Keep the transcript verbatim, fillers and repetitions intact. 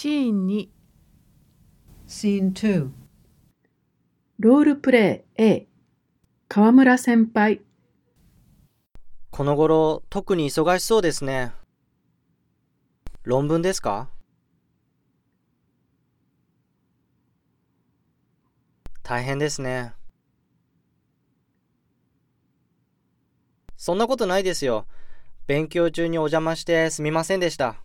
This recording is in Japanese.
シーンに Scene two. ロールプレイ A 河村先輩。 この頃、特に忙しそうですね。論文ですか？大変ですね。そんなことないですよ。勉強中にお邪魔してすみませんでした。